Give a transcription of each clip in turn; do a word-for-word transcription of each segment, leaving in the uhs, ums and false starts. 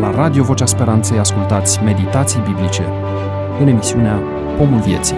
La Radio Vocea Speranței ascultați meditații biblice în emisiunea Pomul Vieții.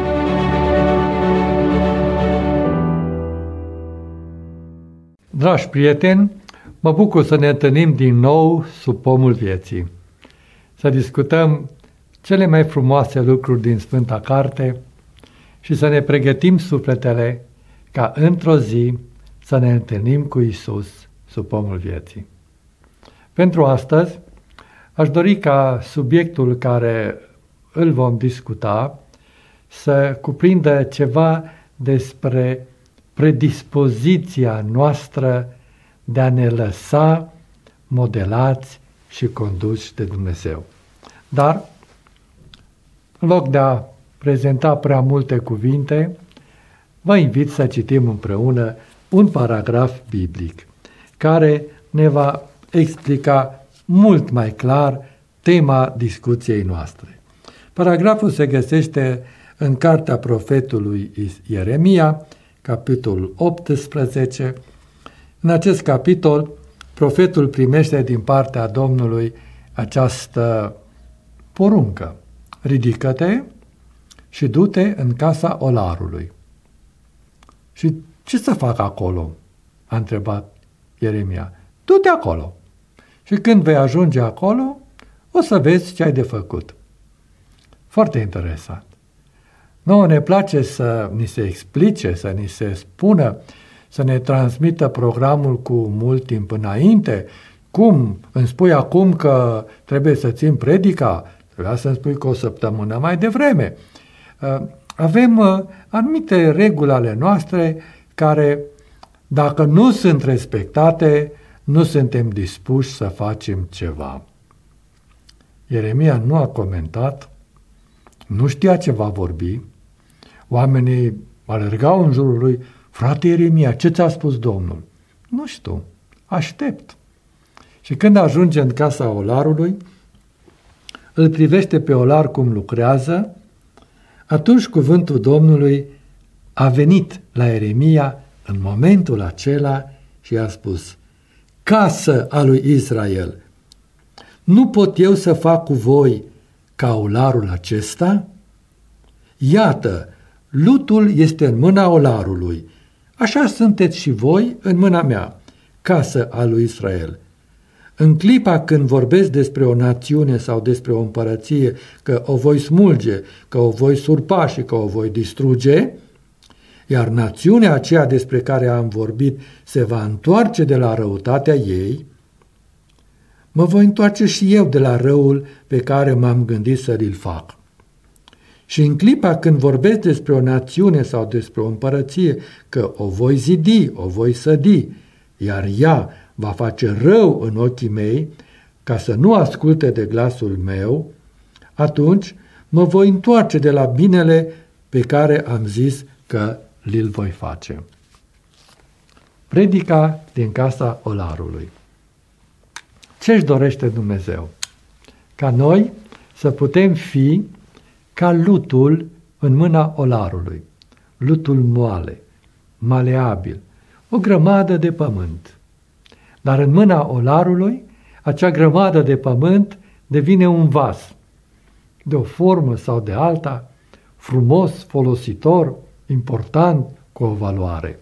Dragi prieteni, mă bucur să ne întâlnim din nou sub Pomul Vieții. Să discutăm cele mai frumoase lucruri din Sfânta Carte și să ne pregătim sufletele ca într-o zi să ne întâlnim cu Iisus sub Pomul Vieții. Pentru astăzi, aș dori ca subiectul care îl vom discuta să cuprindă ceva despre predispoziția noastră de a ne lăsa modelați și conduși de Dumnezeu. Dar, în loc de a prezenta prea multe cuvinte, vă invit să citim împreună un paragraf biblic care ne va explica mult mai clar tema discuției noastre. Paragraful se găsește în cartea profetului Ieremia, capitolul optsprezece. În acest capitol, profetul primește din partea Domnului această poruncă: ridică-te și du-te în casa olarului. Și ce să fac acolo? A întrebat Ieremia. Du-te acolo. Și când vei ajunge acolo, o să vezi ce ai de făcut. Foarte interesant. Nouă ne place să ni se explice, să ni se spună, să ne transmită programul cu mult timp înainte. Cum? Îmi spui acum că trebuie să țin predica? Trebuia să-mi spui cu o săptămână mai devreme. Avem anumite reguli ale noastre care, dacă nu sunt respectate, nu suntem dispuși să facem ceva. Ieremia nu a comentat, nu știa ce va vorbi. Oamenii alergau în jurul lui: frate Ieremia, ce ți-a spus Domnul? Nu știu, aștept. Și când ajunge în casa olarului, îl privește pe olar cum lucrează. Atunci cuvântul Domnului a venit la Ieremia în momentul acela și i-a spus: casă a lui Israel, nu pot eu să fac cu voi ca olarul acesta? Iată, lutul este în mâna olarului, așa sunteți și voi în mâna mea, casă a lui Israel. În clipa când vorbesc despre o națiune sau despre o împărăție, că o voi smulge, că o voi surpa și că o voi distruge, iar națiunea aceea despre care am vorbit se va întoarce de la răutatea ei, mă voi întoarce și eu de la răul pe care m-am gândit să l fac. Și în clipa când vorbesc despre o națiune sau despre o împărăție, că o voi zidi, o voi sădi, iar ea va face rău în ochii mei, ca să nu asculte de glasul meu, atunci mă voi întoarce de la binele pe care am zis că li-l voi face. Predica din casa olarului. Ce-și dorește Dumnezeu? Ca noi să putem fi ca lutul în mâna olarului. Lutul moale, maleabil, o grămadă de pământ. Dar în mâna olarului, acea grămadă de pământ devine un vas, de o formă sau de alta, frumos, folositor, important, cu o valoare.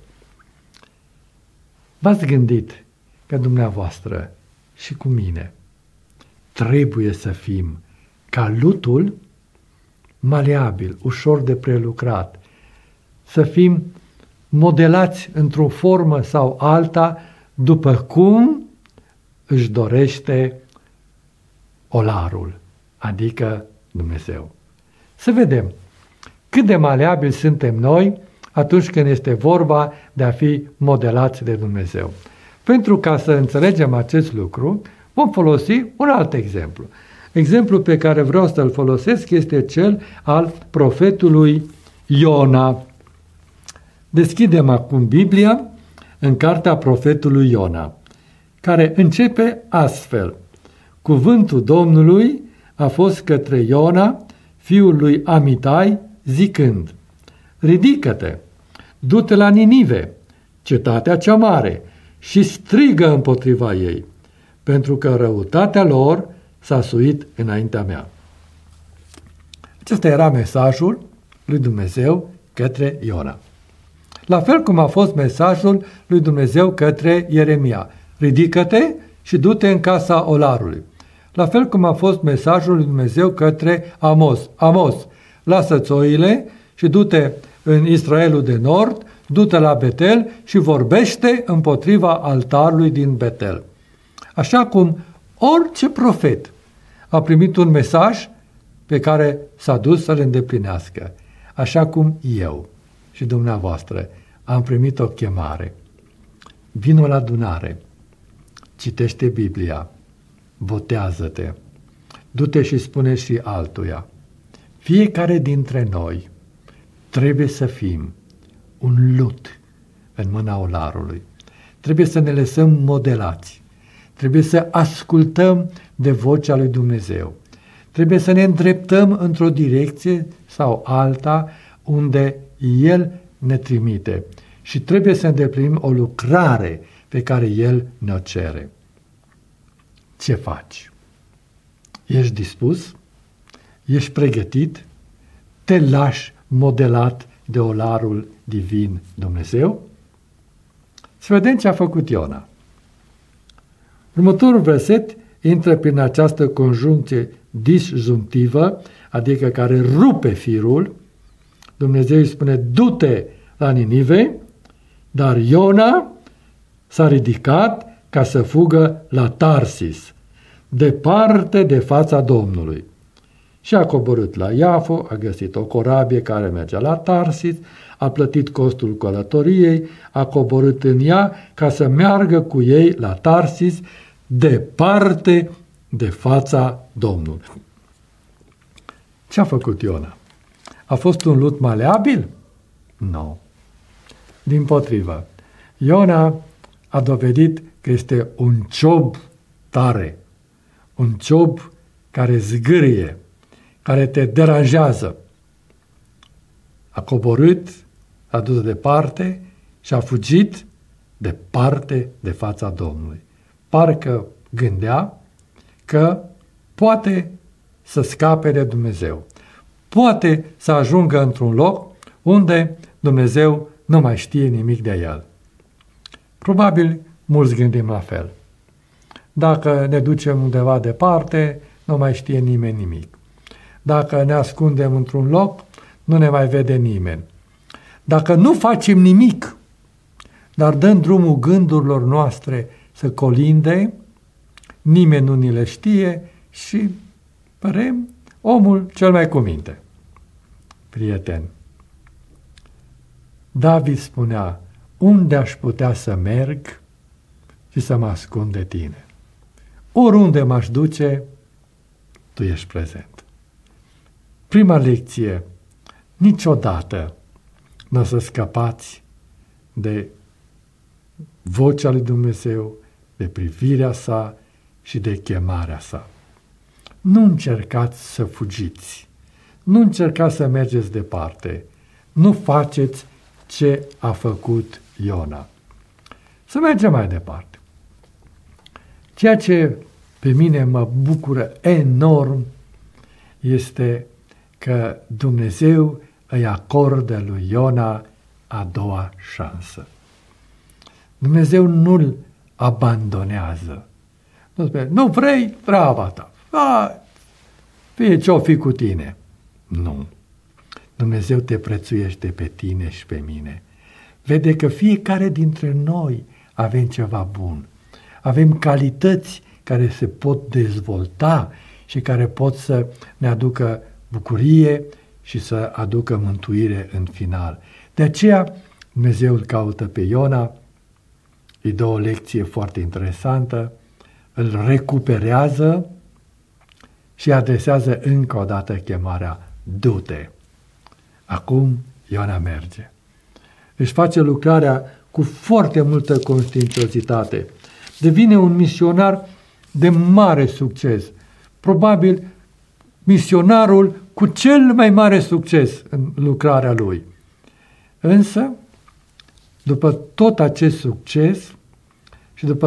V-ați gândit că dumneavoastră și cu mine trebuie să fim ca lutul, maleabil, ușor de prelucrat, să fim modelați într-o formă sau alta după cum își dorește olarul, adică Dumnezeu. Să vedem cât de maleabili suntem noi atunci când este vorba de a fi modelați de Dumnezeu. Pentru ca să înțelegem acest lucru, vom folosi un alt exemplu. Exemplul pe care vreau să-l folosesc este cel al profetului Iona. Deschidem acum Biblia în cartea profetului Iona, care începe astfel: cuvântul Domnului a fost către Iona, fiul lui Amitai, zicând: ridică-te, du-te la Ninive, cetatea cea mare, și strigă împotriva ei, pentru că răutatea lor s-a suit înaintea mea. Acesta era mesajul lui Dumnezeu către Iona. La fel cum a fost mesajul lui Dumnezeu către Ieremia. Ridică-te și du-te în casa olarului. La fel cum a fost mesajul lui Dumnezeu către Amos. Amos, lasă-ți oile și du-te în Israelul de Nord, du-te la Betel și vorbește împotriva altarului din Betel. Așa cum orice profet a primit un mesaj pe care s-a dus să-l îndeplinească. Așa cum eu și dumneavoastră am primit o chemare. Vino la adunare, citește Biblia, botează-te, du-te și spune și altuia. Fiecare dintre noi trebuie să fim un lut în mâna olarului. Trebuie să ne lăsăm modelați. Trebuie să ascultăm de vocea lui Dumnezeu. Trebuie să ne îndreptăm într-o direcție sau alta unde El ne trimite. Și trebuie să îndeplinim o lucrare pe care El ne-o cere. Ce faci? Ești dispus? Ești pregătit? Te lași modelat de olarul divin Dumnezeu? Să vedem ce a făcut Iona. Următorul verset intră prin această conjuncție disjunctivă, adică care rupe firul. Dumnezeu îi spune, du-te la Ninive, dar Iona s-a ridicat ca să fugă la Tarsis, departe de fața Domnului. Și a coborât la Iafo, a găsit o corabie care mergea la Tarsis, a plătit costul călătoriei, a coborât în ea ca să meargă cu ei la Tarsis, departe de fața Domnului. Ce a făcut Iona? A fost un lut maleabil? Nu. Dimpotrivă. Iona a dovedit că este un ciob tare, un ciob care zgârie, care te deranjează. A coborât, a dus departe și a fugit departe de fața Domnului. Parcă gândea că poate să scape de Dumnezeu. Poate să ajungă într-un loc unde Dumnezeu nu mai știe nimic de el. Probabil mulți gândim la fel. Dacă ne ducem undeva departe, nu mai știe nimeni nimic. Dacă ne ascundem într-un loc, nu ne mai vede nimeni. Dacă nu facem nimic, dar dăm drumul gândurilor noastre să colinde, nimeni nu ni le știe și părem omul cel mai cu minte. Prieteni, David spunea, unde aș putea să merg și să mă ascund de tine? Oriunde m-aș duce, tu ești prezent. Prima lecție, niciodată nu o să scăpați de vocea lui Dumnezeu, de privirea sa și de chemarea sa. Nu încercați să fugiți, nu încercați să mergeți departe, nu faceți ce a făcut Iona. Să mergem mai departe. Ceea ce pe mine mă bucură enorm este că Dumnezeu îi acordă lui Iona a doua șansă. Dumnezeu nu-l abandonează. Nu spune, nu vrei, treaba ta. A, fie ce-o fi cu tine. Nu. Dumnezeu te prețuiește pe tine și pe mine. Vede că fiecare dintre noi avem ceva bun. Avem calități care se pot dezvolta și care pot să ne aducă bucurie și să aducă mântuire în final. De aceea Dumnezeu îl caută pe Iona, îi dă o lecție foarte interesantă, îl recuperează și adresează încă o dată chemarea, du-te. Acum Iona merge. Își face lucrarea cu foarte multă conștiinciozitate. Devine un misionar de mare succes. Probabil misionarul cu cel mai mare succes în lucrarea lui. Însă, după tot acest succes și după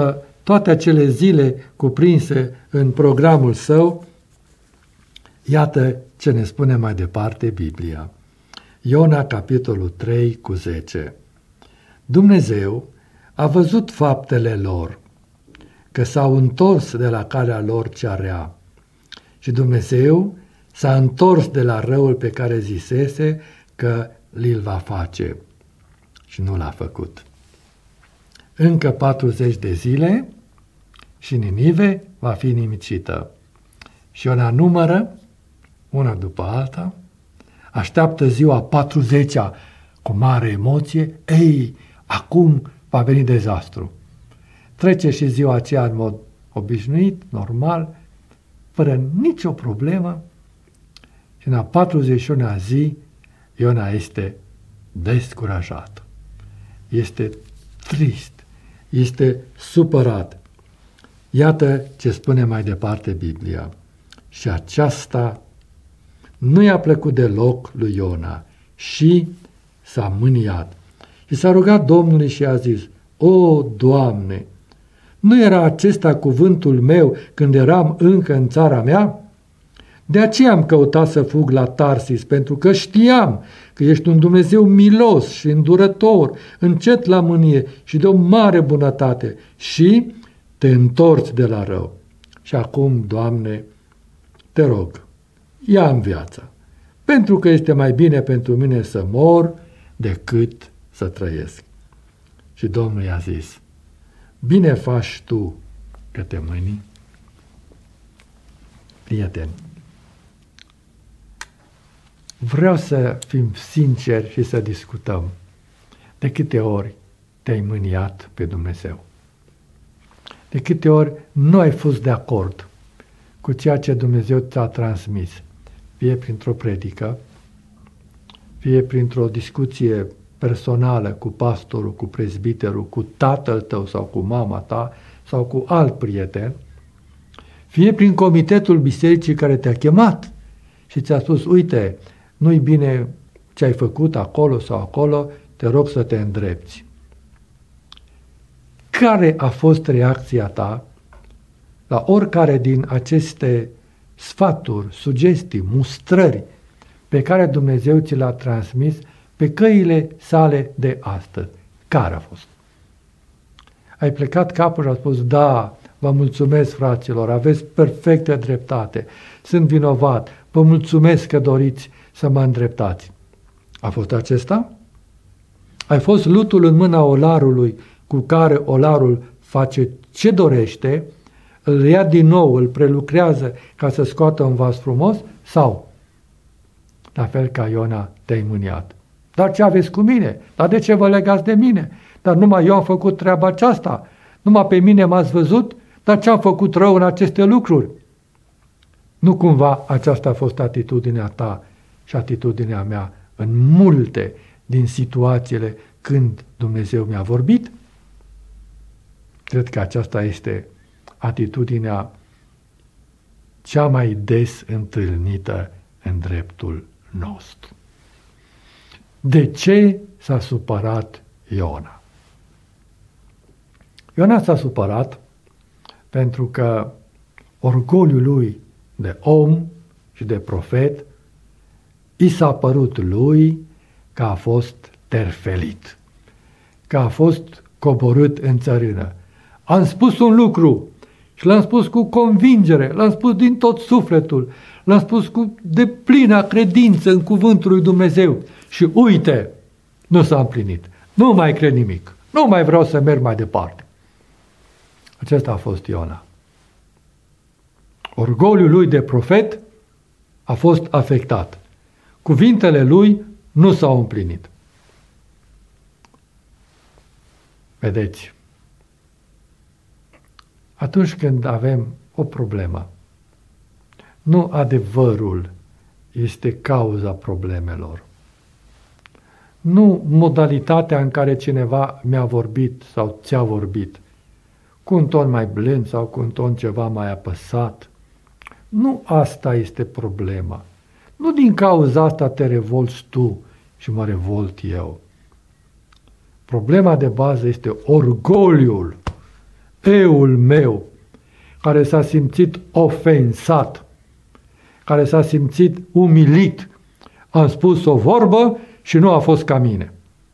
toate acele zile cuprinse în programul său, iată ce ne spune mai departe Biblia. Iona, capitolul trei, cu zece. Dumnezeu a văzut faptele lor, că s-au întors de la calea lor cea rea. Și Dumnezeu s-a întors de la răul pe care zisese că li-l va face și nu l-a făcut. Încă patruzeci de zile și Ninive va fi nimicită. Și Iona numără, una după alta, așteaptă ziua patruzecea cu mare emoție. Ei, acum va veni dezastru. Trece și ziua aceea în mod obișnuit, normal, fără nicio problemă, și în a patruzeci și una zi Iona este descurajat, este trist, este supărat. Iată ce spune mai departe Biblia. Și aceasta nu i-a plăcut deloc lui Iona și s-a mâniat. Și s-a rugat Domnului și a zis: O, Doamne, nu era acesta cuvântul meu când eram încă în țara mea? De aceea am căutat să fug la Tarsis, pentru că știam că ești un Dumnezeu milos și îndurător, încet la mânie și de o mare bunătate și te întorci de la rău. Și acum, Doamne, te rog, ia-mi viața, pentru că este mai bine pentru mine să mor decât să trăiesc. Și Domnul i-a zis: bine faci tu că te mâni. Prieteni, vreau să fim sinceri și să discutăm. De câte ori te-ai mâniat pe Dumnezeu? De câte ori nu ai fost de acord cu ceea ce Dumnezeu ți-a transmis, fie printr-o predică, fie printr-o discuție personală cu pastorul, cu prezbiterul, cu tatăl tău sau cu mama ta sau cu alt prieten, fie prin comitetul bisericii care te-a chemat și ți-a spus: uite, nu-i bine ce ai făcut acolo sau acolo, te rog să te îndrepți. Care a fost reacția ta la oricare din aceste sfaturi, sugestii, mustrări pe care Dumnezeu ți le-a transmis pe căile sale de astăzi? Care a fost? Ai plecat capul și a spus: da, vă mulțumesc, fraților, aveți perfectă dreptate, sunt vinovat, vă mulțumesc că doriți să mă îndreptați. A fost acesta? Ai fost lutul în mâna olarului cu care olarul face ce dorește, îl ia din nou, îl prelucrează ca să scoată un vas frumos? Sau, la fel ca Iona, te-ai mâniat? Dar ce aveți cu mine? Dar de ce vă legați de mine? Dar numai eu am făcut treaba aceasta? Numai pe mine m-ați văzut? Dar ce am făcut rău în aceste lucruri? Nu cumva aceasta a fost atitudinea ta și atitudinea mea în multe din situațiile când Dumnezeu mi-a vorbit? Cred că aceasta este atitudinea cea mai des întâlnită în dreptul nostru. De ce s-a supărat Iona? Iona s-a supărat pentru că orgoliul lui de om și de profet i s-a părut lui că a fost terfelit, că a fost coborât în țărână. Am spus un lucru și l-am spus cu convingere, l-am spus din tot sufletul, l-am spus cu deplină credință în cuvântul lui Dumnezeu și uite, nu s-a împlinit. Nu mai cred nimic, nu mai vreau să merg mai departe. Acesta a fost Iona. Orgoliul lui de profet a fost afectat. Cuvintele lui nu s-au împlinit. Vedeți, atunci când avem o problemă, nu adevărul este cauza problemelor. Nu modalitatea în care cineva mi-a vorbit sau ți-a vorbit, cu un ton mai blând sau cu un ton ceva mai apăsat. Nu asta este problema. Nu din cauza asta te revolți tu și mă revolt eu. Problema de bază este orgoliul eul meu, care s-a simțit ofensat, care s-a simțit umilit, am spus o vorbă și nu a fost ca mine.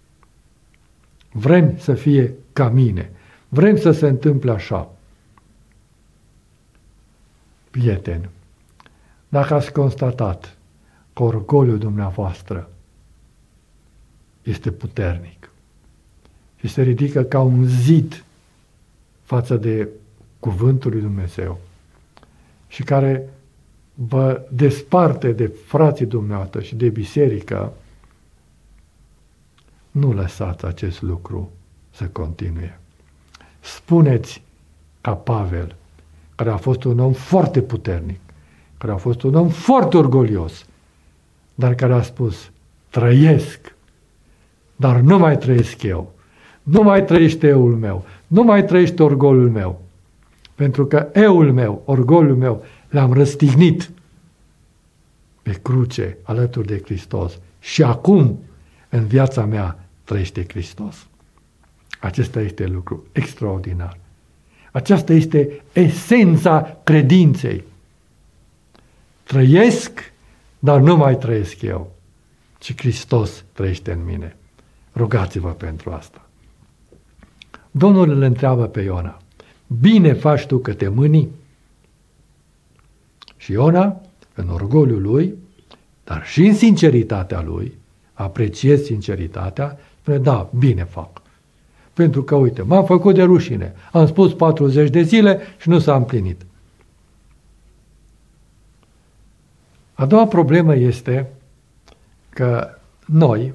Vrem să fie ca mine. Vrem să se întâmple așa. Prieteni, dacă ați constatat că orgoliul dumneavoastră este puternic și se ridică ca un zid față de cuvântul lui Dumnezeu și care vă desparte de frații dumneavoastră și de biserică, nu lăsați acest lucru să continue. Spuneți ca Pavel, care a fost un om foarte puternic, care a fost un om foarte orgolios, dar care a spus, trăiesc, dar nu mai trăiesc eu, nu mai trăiește eul meu, nu mai trăiește orgoliul meu, pentru că eul meu, orgoliul meu, l-am răstignit pe cruce alături de Hristos și acum în viața mea trăiește Hristos. Acesta este lucru extraordinar. Aceasta este esența credinței. Trăiesc, dar nu mai trăiesc eu, ci Hristos trăiește în mine. Rugați-vă pentru asta. Domnul îl întreabă pe Iona, bine faci tu că te mâni? Și Iona, în orgoliul lui, dar și în sinceritatea lui, apreciez sinceritatea, spune, da, bine fac. Pentru că, uite, m-am făcut de rușine. Am spus patruzeci de zile și nu s-a împlinit. A doua problemă este că noi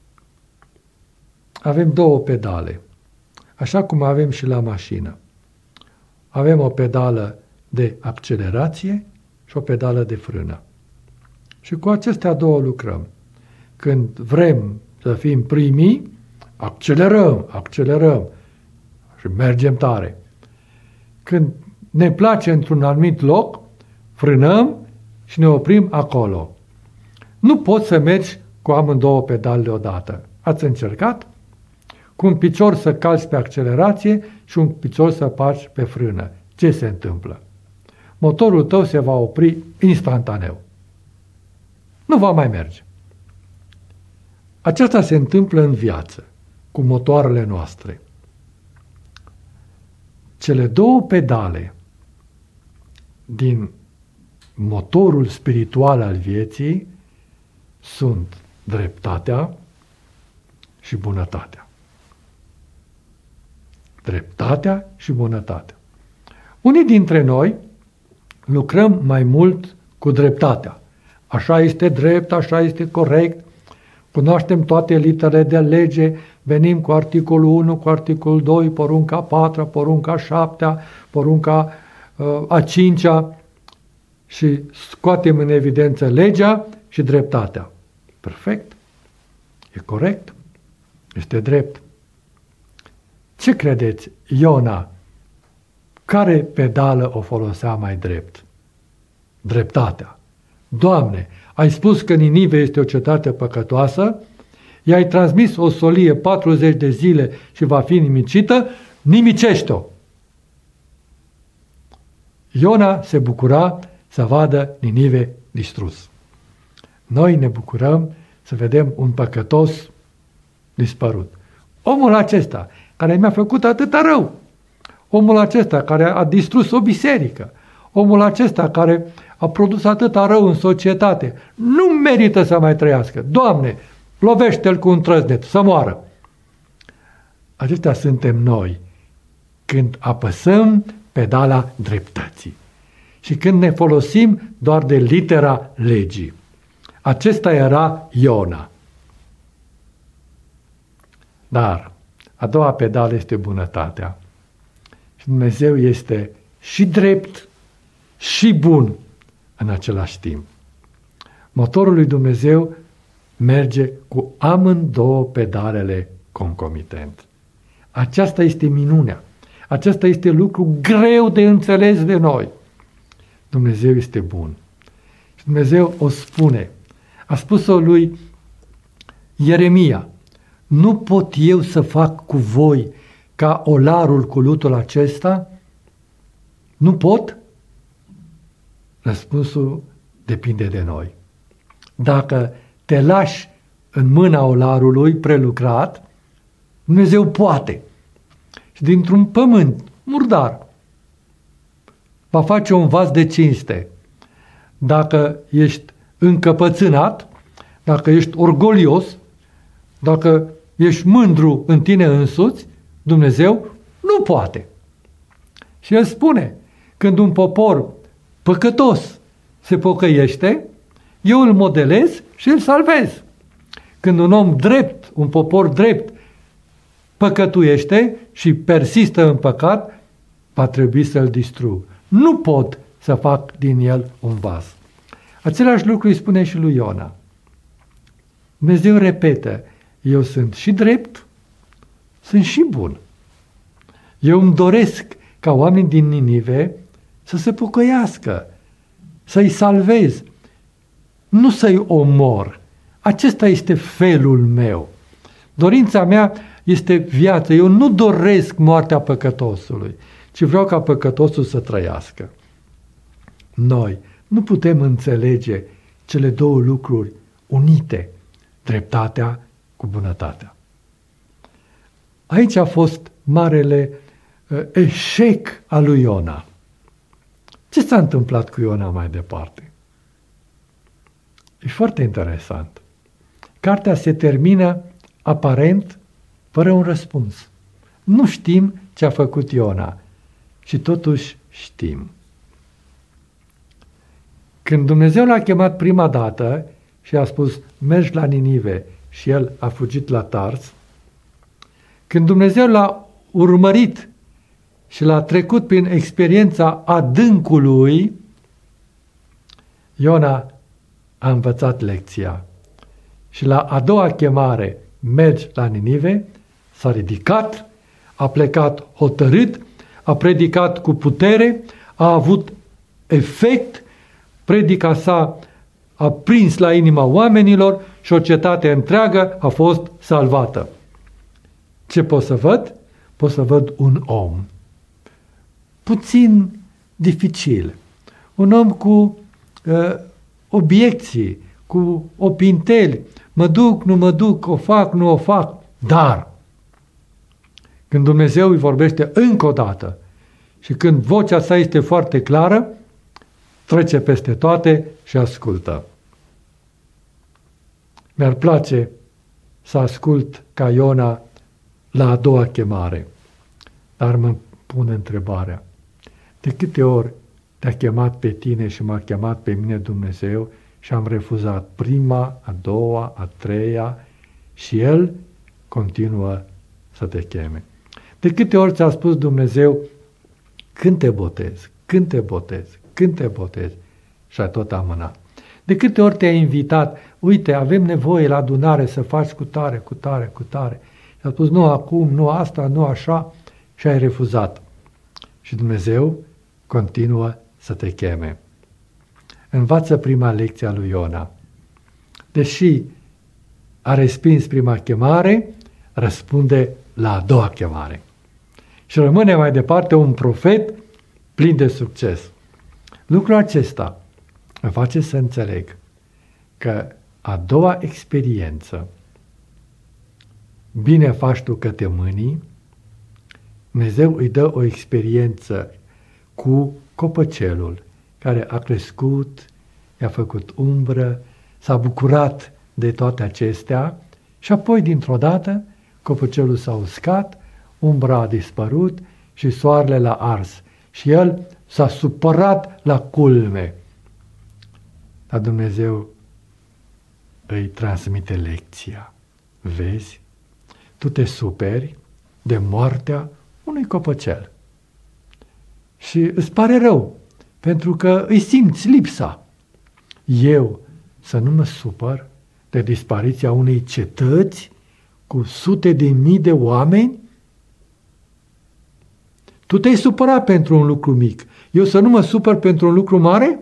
avem două pedale, așa cum avem și la mașină. Avem o pedală de accelerație și o pedală de frână. Și cu acestea două lucrăm. Când vrem să fim primii, accelerăm, accelerăm și mergem tare. Când ne place într-un anumit loc, frânăm și ne oprim acolo. Nu poți să mergi cu amândouă pedale odată. Ați încercat? Cu un picior să calci pe accelerație și un picior să paci pe frână. Ce se întâmplă? Motorul tău se va opri instantaneu. Nu va mai merge. Aceasta se întâmplă în viață, cu motoarele noastre. Cele două pedale din motorul spiritual al vieții sunt dreptatea și bunătatea. Dreptatea și bunătatea. Unii dintre noi lucrăm mai mult cu dreptatea. Așa este drept, așa este corect, cunoaștem toate literele de lege, venim cu articolul unu, cu articolul doi, porunca a patra, porunca a șaptea, porunca uh, a cincea și scoatem în evidență legea și dreptatea. Perfect. E corect. Este drept. Ce credeți, Iona? Care pedală o folosea mai drept? Dreptatea. Doamne, ai spus că Ninive este o cetate păcătoasă, i-ai transmis o solie patruzeci de zile și va fi nimicită, nimicește-o. Iona se bucura să vadă Ninive distrus. Noi ne bucurăm să vedem un păcătos dispărut. Omul acesta care mi-a făcut atâta rău, omul acesta care a distrus o biserică, omul acesta care a produs atâta rău în societate, nu merită să mai trăiască. Doamne, lovește-l cu un trăznet, să moară. Acestea suntem noi când apăsăm pedala dreptății și când ne folosim doar de litera legii. Acesta era Iona. Dar a doua pedală este bunătatea. Și Dumnezeu este și drept și bun în același timp. Motorul lui Dumnezeu merge cu amândouă pedalele concomitent. Aceasta este minunea. Acesta este lucru greu de înțeles de noi. Dumnezeu este bun. Și Dumnezeu o spune. A spus-o lui Ieremia. Nu pot eu să fac cu voi ca olarul cu lutul acesta? Nu pot? Răspunsul depinde de noi. Dacă te lași în mâna olarului prelucrat, Dumnezeu poate. Și dintr-un pământ murdar va face un vas de cinste. Dacă ești încăpățânat, dacă ești orgolios, dacă ești mândru în tine însuți, Dumnezeu nu poate. Și El spune, când un popor păcătos se pocăiește, eu îl modelez și îl salvez. Când un om drept, un popor drept, păcătuiește și persistă în păcat, va trebui să-l distrug. Nu pot să fac din el un vas. Același lucru îi spune și lui Iona. Dumnezeu repetă, eu sunt și drept, sunt și bun. Eu îmi doresc ca oamenii din Ninive să se pocăiască, să-i salvez, nu să-i omor. Acesta este felul meu. Dorința mea este viață. Eu nu doresc moartea păcătosului, ci vreau ca păcătosul să trăiască. Noi nu putem înțelege cele două lucruri unite, dreptatea cu bunătatea. Aici a fost marele uh, eșec al lui Iona. Ce s-a întâmplat cu Iona mai departe? E foarte interesant. Cartea se termină aparent fără un răspuns. Nu știm ce a făcut Iona și totuși știm. Când Dumnezeu l-a chemat prima dată și a spus, mergi la Ninive, și el a fugit la Tars, când Dumnezeu l-a urmărit și l-a trecut prin experiența adâncului, Iona a învățat lecția. Și la a doua chemare, mergi la Ninive, s-a ridicat, a plecat hotărât, a predicat cu putere, a avut efect, predica sa a prins la inima oamenilor și o cetate întreagă a fost salvată. Ce pot să văd? Pot să văd un om puțin dificil, un om cu uh, obiecții, cu opinteli, mă duc, nu mă duc, o fac, nu o fac, dar când Dumnezeu îi vorbește încă o dată și când vocea sa este foarte clară, trece peste toate și ascultă. Mi-ar place să ascult ca Iona la a doua chemare, dar mă pun întrebarea, de câte ori te-a chemat pe tine și m-a chemat pe mine Dumnezeu și am refuzat prima, a doua, a treia și El continuă să te cheme. De câte ori ți-a spus Dumnezeu, când te botezi, când te botezi, când te botezi și ai tot amânat. De câte ori te-a invitat, uite, avem nevoie la adunare să faci cu tare, cu tare, cu tare. Și a spus, nu acum, nu asta, nu așa și ai refuzat. Și Dumnezeu continuă să te cheme. Învață prima lecție a lui Iona. Deși a respins prima chemare, răspunde la a doua chemare. Și rămâne mai departe un profet plin de succes. Lucrul acesta mă face să înțeleg că a doua experiență, bine faci tu că te mânii, Dumnezeu îi dă o experiență cu copăcelul care a crescut, i-a făcut umbră, s-a bucurat de toate acestea și apoi dintr-o dată copăcelul s-a uscat, umbra a dispărut și soarele l-a ars și el s-a supărat la culme. Dar Dumnezeu îi transmite lecția. Vezi, tu te superi de moartea unui copăcel și îți pare rău pentru că îi simți lipsa. Eu să nu mă supăr de dispariția unei cetăți cu sute de mii de oameni? Tu te-ai supărat pentru un lucru mic. Eu să nu mă supăr pentru un lucru mare?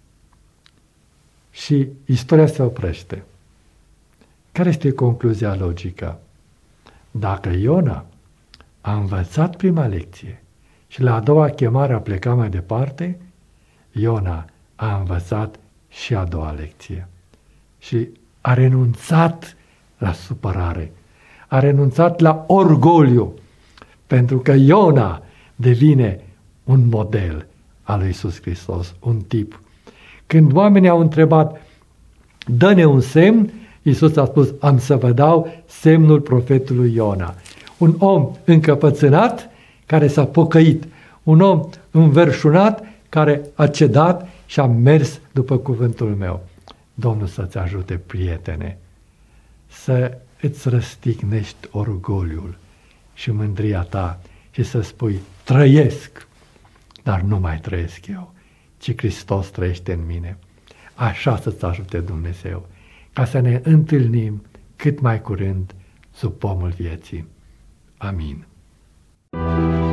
Și istoria se oprește. Care este concluzia logică? Dacă Iona a învățat prima lecție și la a doua chemare a plecat mai departe, Iona a învățat și a doua lecție și a renunțat la supărare, a renunțat la orgoliu, pentru că Iona devine un model al lui Iisus Hristos, un tip. Când oamenii au întrebat, dă-ne un semn, Iisus a spus, am să vă dau semnul profetului Iona. Un om încăpățânat care s-a pocăit, un om înverșunat care a cedat și a mers după cuvântul meu. Domnul să-ți ajute, prietene, să îți răstignești orgoliul și mândria ta și să spui, trăiesc, dar nu mai trăiesc eu, ci Hristos trăiește în mine. Așa să-ți ajute Dumnezeu, ca să ne întâlnim cât mai curând sub pomul vieții. Amin.